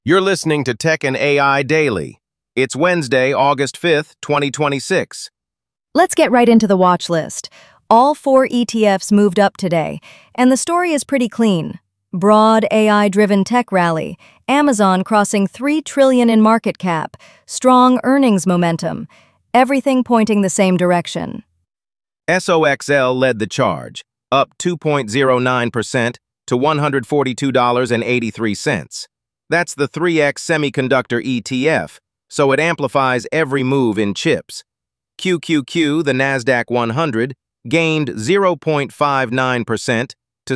You're listening to Tech and AI Daily. It's Wednesday, August 5th, 2026. Let's get right into the watch list. All 4 ETFs moved up today, and the story is pretty clean. Broad AI-driven tech rally, Amazon crossing $3 trillion in market cap, strong earnings momentum, everything pointing the same direction. SOXL led the charge, up 2.09% to $142.83. That's the 3X semiconductor ETF, so it amplifies every move in chips. QQQ, the Nasdaq 100, gained 0.59% to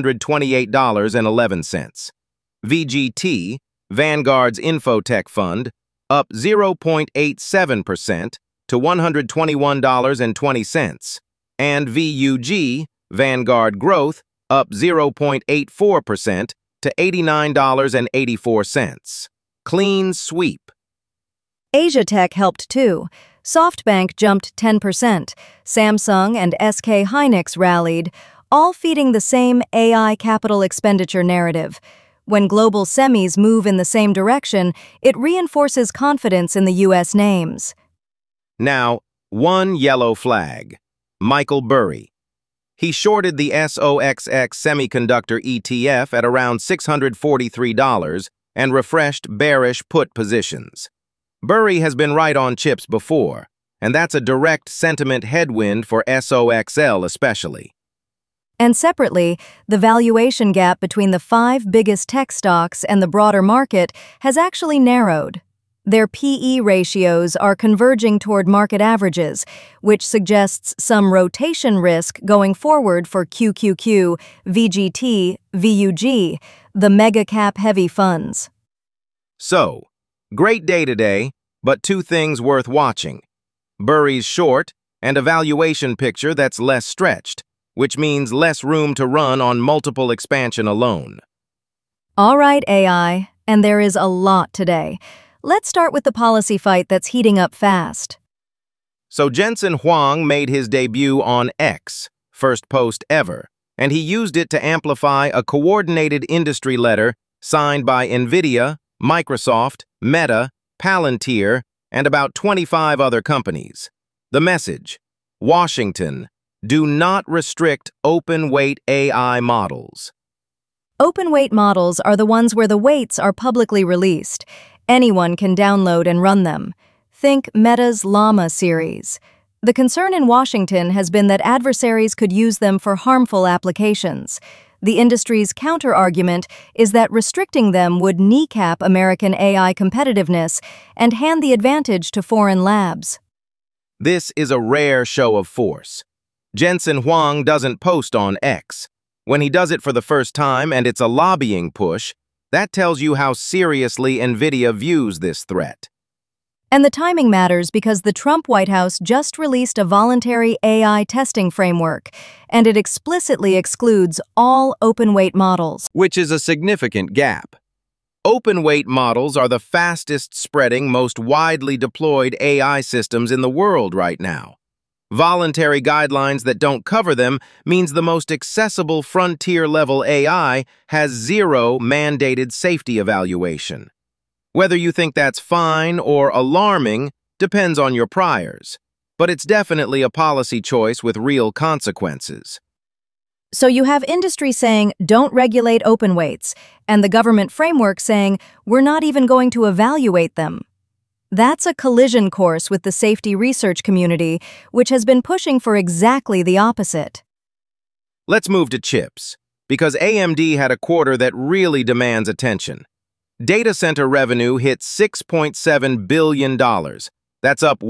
$728.11. VGT, Vanguard's Infotech Fund, up 0.87% to $121.20. And VUG, Vanguard Growth, up 0.84% to $89.84. Clean sweep. Asia Tech helped too. SoftBank jumped 10%, Samsung and SK Hynix rallied, all feeding the same AI capital expenditure narrative. When global semis move in the same direction, it reinforces confidence in the U.S. names. Now, one yellow flag. Michael Burry. He shorted the SOXX semiconductor ETF at around $643 and refreshed bearish put positions. Burry has been right on chips before, and that's a direct sentiment headwind for SOXL especially. And separately, the valuation gap between the 5 biggest tech stocks and the broader market has actually narrowed. Their PE ratios are converging toward market averages, which suggests some rotation risk going forward for QQQ, VGT, VUG, the mega-cap heavy funds. So, great day today, but 2 things worth watching. Burry's short and a valuation picture that's less stretched, which means less room to run on multiple expansion alone. All right, AI, and there is a lot today. Let's start with the policy fight that's heating up fast. So Jensen Huang made his debut on X, first post ever, and he used it to amplify a coordinated industry letter signed by NVIDIA, Microsoft, Meta, Palantir, and about 25 other companies. The message: Washington, do not restrict open-weight AI models. Open-weight models are the ones where the weights are publicly released. Anyone can download and run them. Think Meta's Llama series. The concern in Washington has been that adversaries could use them for harmful applications. The industry's counter-argument is that restricting them would kneecap American AI competitiveness and hand the advantage to foreign labs. This is a rare show of force. Jensen Huang doesn't post on X. When he does it for the first time and it's a lobbying push, that tells you how seriously NVIDIA views this threat. And the timing matters because the Trump White House just released a voluntary AI testing framework, and it explicitly excludes all open-weight models. Which is a significant gap. Open-weight models are the fastest-spreading, most widely deployed AI systems in the world right now. Voluntary guidelines that don't cover them means the most accessible frontier-level AI has 0 mandated safety evaluation. Whether you think that's fine or alarming depends on your priors, but it's definitely a policy choice with real consequences. So you have industry saying, don't regulate open weights, and the government framework saying, we're not even going to evaluate them. That's a collision course with the safety research community, which has been pushing for exactly the opposite. Let's move to chips, because AMD had a quarter that really demands attention. Data center revenue hit $6.7 billion. That's up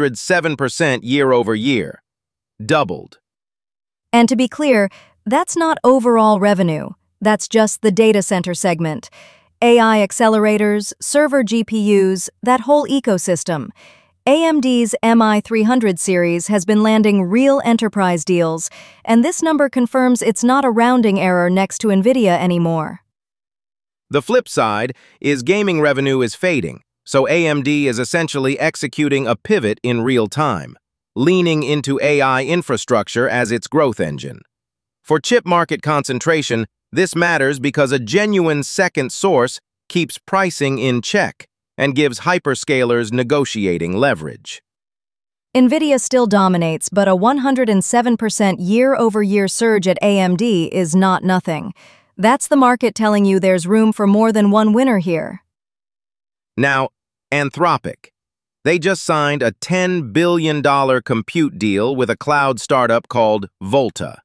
107% year over year. Doubled. And to be clear, that's not overall revenue. That's just the data center segment. AI accelerators, server GPUs, that whole ecosystem. AMD's MI300 series has been landing real enterprise deals, and this number confirms it's not a rounding error next to NVIDIA anymore. The flip side is gaming revenue is fading, so AMD is essentially executing a pivot in real time, leaning into AI infrastructure as its growth engine. For chip market concentration, this matters because a genuine second source keeps pricing in check and gives hyperscalers negotiating leverage. NVIDIA still dominates, but a 107% year-over-year surge at AMD is not nothing. That's the market telling you there's room for more than one winner here. Now, Anthropic. They just signed a $10 billion compute deal with a cloud startup called Volta.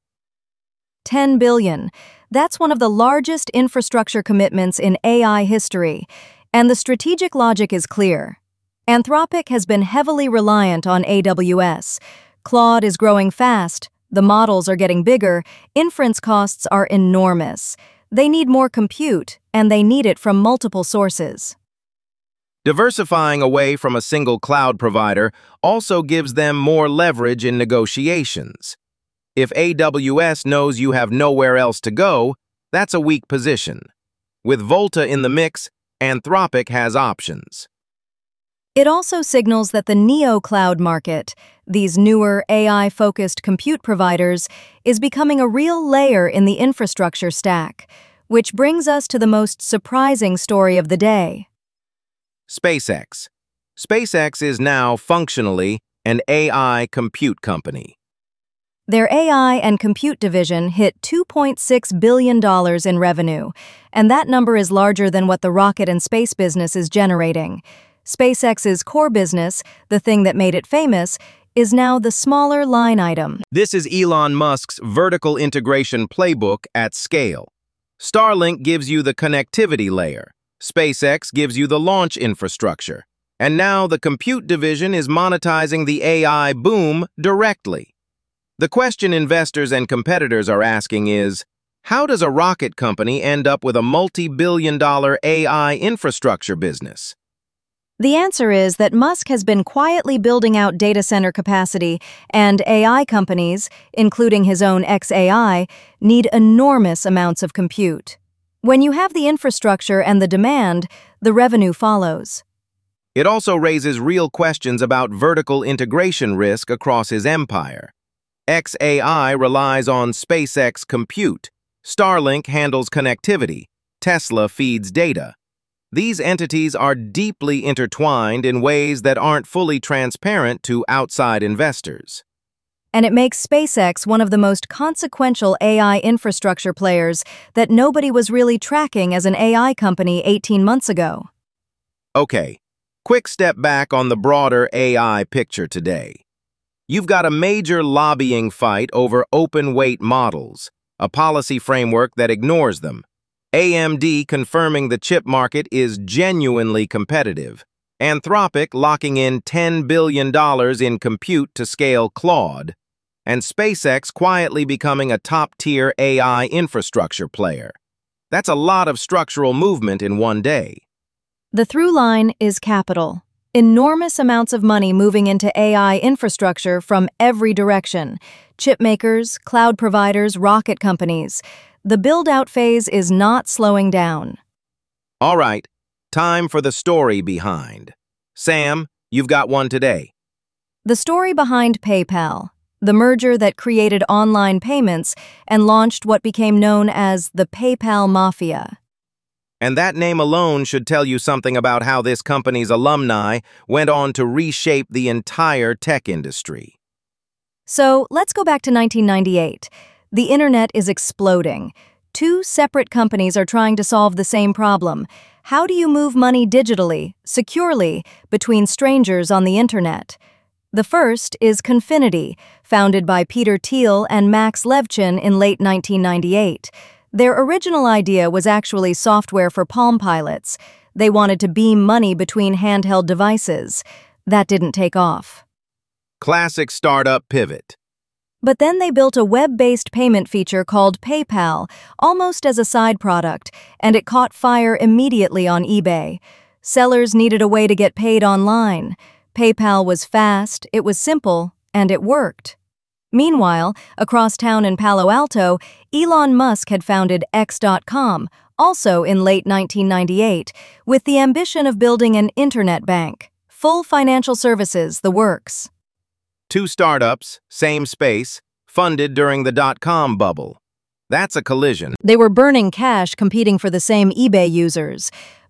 $10 billion. That's one of the largest infrastructure commitments in AI history, and the strategic logic is clear. Anthropic has been heavily reliant on AWS. Claude is growing fast, the models are getting bigger, inference costs are enormous. They need more compute, and they need it from multiple sources. Diversifying away from a single cloud provider also gives them more leverage in negotiations. If AWS knows you have nowhere else to go, that's a weak position. With Volta in the mix, Anthropic has options. It also signals that the neo-cloud market, these newer AI-focused compute providers, is becoming a real layer in the infrastructure stack, which brings us to the most surprising story of the day. SpaceX. SpaceX is now functionally an AI compute company. Their AI and compute division hit $2.6 billion in revenue, and that number is larger than what the rocket and space business is generating. SpaceX's core business, the thing that made it famous, is now the smaller line item. This is Elon Musk's vertical integration playbook at scale. Starlink gives you the connectivity layer. SpaceX gives you the launch infrastructure. And now the compute division is monetizing the AI boom directly. The question investors and competitors are asking is, how does a rocket company end up with a multi-billion-dollar AI infrastructure business? The answer is that Musk has been quietly building out data center capacity, and AI companies, including his own xAI, need enormous amounts of compute. When you have the infrastructure and the demand, the revenue follows. It also raises real questions about vertical integration risk across his empire. xAI relies on SpaceX compute. Starlink handles connectivity. Tesla feeds data. These entities are deeply intertwined in ways that aren't fully transparent to outside investors. And it makes SpaceX one of the most consequential AI infrastructure players that nobody was really tracking as an AI company 18 months ago. Okay, quick step back on the broader AI picture today. You've got a major lobbying fight over open weight models, a policy framework that ignores them. AMD confirming the chip market is genuinely competitive. Anthropic locking in $10 billion in compute to scale Claude. And SpaceX quietly becoming a top-tier AI infrastructure player. That's a lot of structural movement in one day. The through line is capital. Enormous amounts of money moving into AI infrastructure from every direction. Chip makers, cloud providers, rocket companies. The build-out phase is not slowing down. All right, time for the story behind. Sam, you've got one today. The story behind PayPal, the merger that created online payments and launched what became known as the PayPal Mafia. And that name alone should tell you something about how this company's alumni went on to reshape the entire tech industry. So let's go back to 1998. The internet is exploding. Two separate companies are trying to solve the same problem. How do you move money digitally, securely, between strangers on the internet? The first is Confinity, founded by Peter Thiel and Max Levchin in late 1998. Their original idea was actually software for Palm Pilots. They wanted to beam money between handheld devices. That didn't take off. Classic startup pivot. But then they built a web-based payment feature called PayPal, almost as a side product, and it caught fire immediately on eBay. Sellers needed a way to get paid online. PayPal was fast, it was simple, and it worked. Meanwhile, across town in Palo Alto, Elon Musk had founded X.com, also in late 1998, with the ambition of building an internet bank. Full financial services, the works. Two startups, same space, funded during the dot-com bubble. That's a collision. They were burning cash competing for the same eBay users.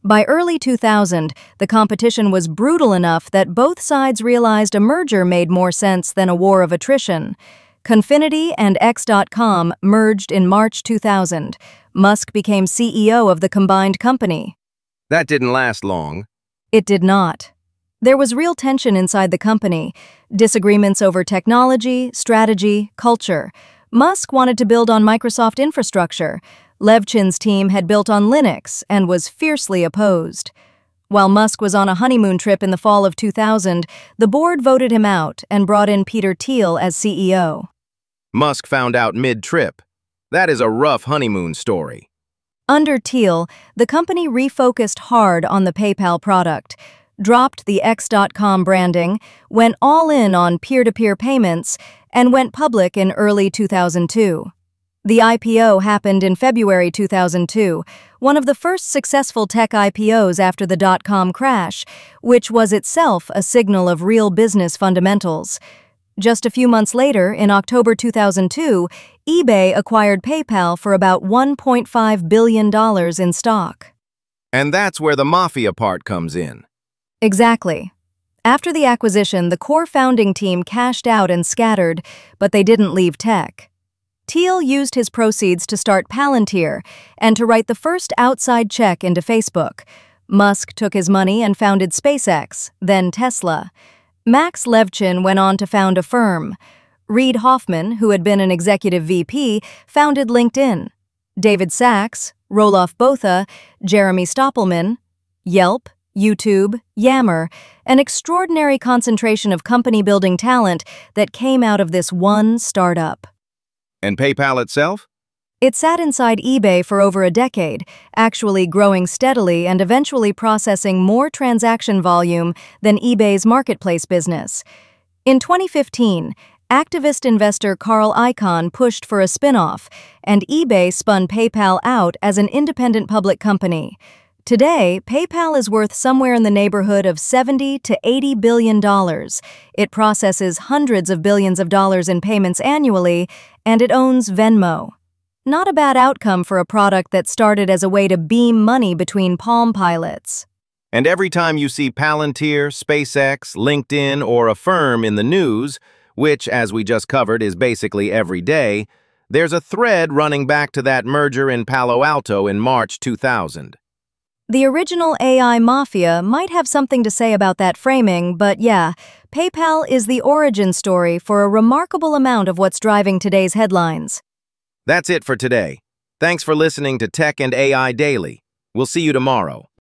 By early 2000, the competition was brutal enough that both sides realized a merger made more sense than a war of attrition. Confinity and X.com merged in March 2000. Musk became CEO of the combined company. That didn't last long. It did not. There was real tension inside the company, disagreements over technology, strategy, culture. Musk wanted to build on Microsoft infrastructure. Levchin's team had built on Linux and was fiercely opposed. While Musk was on a honeymoon trip in the fall of 2000, the board voted him out and brought in Peter Thiel as CEO. Musk found out mid-trip. That is a rough honeymoon story. Under Thiel, the company refocused hard on the PayPal product, dropped the X.com branding, went all in on peer-to-peer payments, and went public in early 2002. The IPO happened in February 2002, one of the first successful tech IPOs after the dot-com crash, which was itself a signal of real business fundamentals. Just a few months later, in October 2002, eBay acquired PayPal for about $1.5 billion in stock. And that's where the mafia part comes in. Exactly. After the acquisition, the core founding team cashed out and scattered, but they didn't leave tech. Thiel used his proceeds to start Palantir and to write the first outside check into Facebook. Musk took his money and founded SpaceX, then Tesla. Max Levchin went on to found Affirm. Reid Hoffman, who had been an executive VP, founded LinkedIn. David Sachs, Roelof Botha, Jeremy Stoppelman, Yelp, YouTube, Yammer, an extraordinary concentration of company-building talent that came out of this one startup. And PayPal itself? It sat inside eBay for over a decade, actually growing steadily and eventually processing more transaction volume than eBay's marketplace business. In 2015, activist investor Carl Icahn pushed for a spin-off, and eBay spun PayPal out as an independent public company. Today, PayPal is worth somewhere in the neighborhood of $70 to $80 billion. It processes hundreds of billions of dollars in payments annually, and it owns Venmo. Not a bad outcome for a product that started as a way to beam money between Palm Pilots. And every time you see Palantir, SpaceX, LinkedIn, or Affirm in the news, which, as we just covered, is basically every day, there's a thread running back to that merger in Palo Alto in March 2000. The original AI mafia might have something to say about that framing, but yeah, PayPal is the origin story for a remarkable amount of what's driving today's headlines. That's it for today. Thanks for listening to Tech and AI Daily. We'll see you tomorrow.